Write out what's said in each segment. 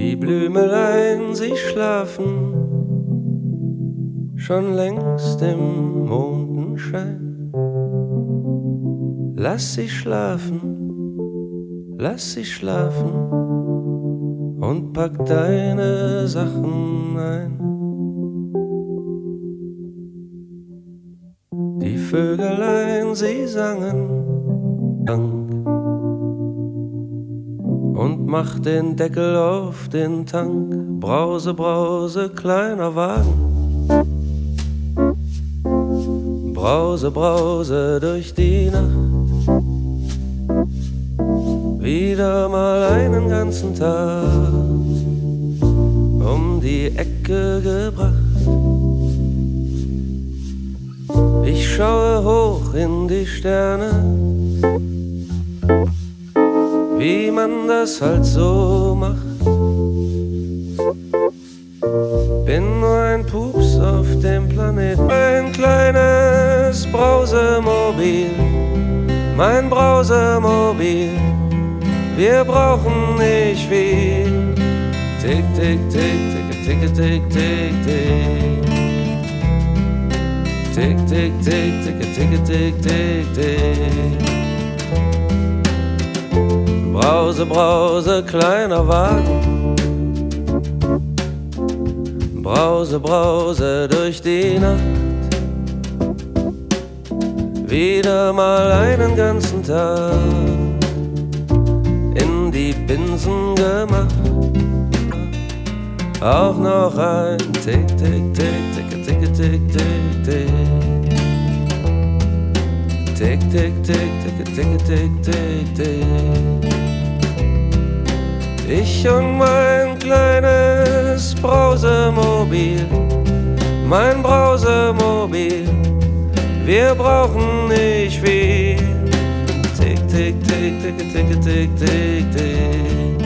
Die Blümelein, sie schlafen schon längst im Mondenschein. Lass sie schlafen und pack deine Sachen ein. Die Vögelein, sie sangen Dank und mach den Deckel auf den Tank. Brause, Brause, kleiner Wagen. Brause, Brause durch die Nacht. Wieder mal einen ganzen Tag um die Ecke gebracht. Ich schaue hoch in die Sterne, wie man das halt so macht. Bin nur ein Pups auf dem Planeten, ein kleines Brausemobil, mein Brausemobil. Wir brauchen nicht viel. Tick, tick, tick, tick, tick, tick, tick, tick. Tick, tick, tick, tick, tick, tick, tick, tick. Brause, Brause, kleiner Wagen. Brause, Brause durch die Nacht. Wieder mal einen ganzen Tag in die Binsen gemacht. Auch noch ein Tick, Tick, Tick, Tick, Tick, Tick, Tick, Tick. Tick, Tick, Tick, Tick, Tick, Tick, Tick, Tick. Ich und mein kleines Brausemobil, mein Brausemobil. Wir brauchen nicht viel. Tick, tick, tick, tick, tick, tick, tick, tick.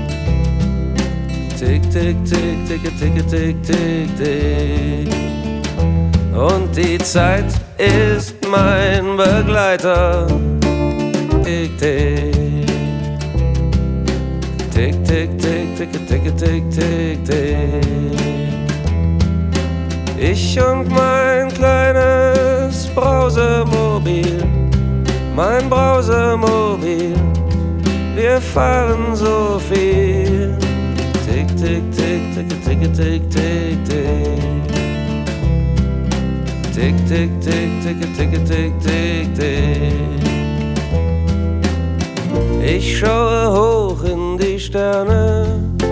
Tick, tick, tick, tick, tick, tick, tick, tick. Und die Zeit ist mein Begleiter. Tick, tick. Tick, tick, tick, tick, tick, tick, tick, tick. Ich und mein kleines Brausemobil, mein Brausemobil, wir fahren so viel. Tick, tick, tick, tick, tick, tick, tick, tick. Tick, tick, tick, tick, tick, tick, tick, tick. Ich schaue hoch in die Sterne,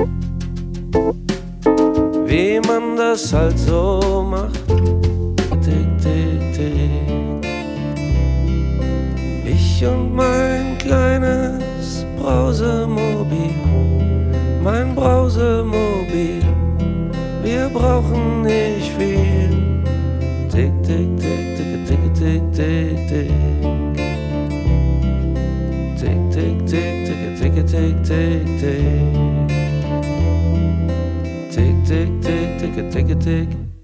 wie man das halt so macht. Tick, tick, tick. Ich und mein kleines Brausemobil, mein Brausemobil, wir brauchen nicht viel. Tick, tick, tick, tick, tick, tick, tick, tick. Tick, tick, tick, tick, tick, tick, tick, tick. Tick, tick, tick, tick, tick, tick.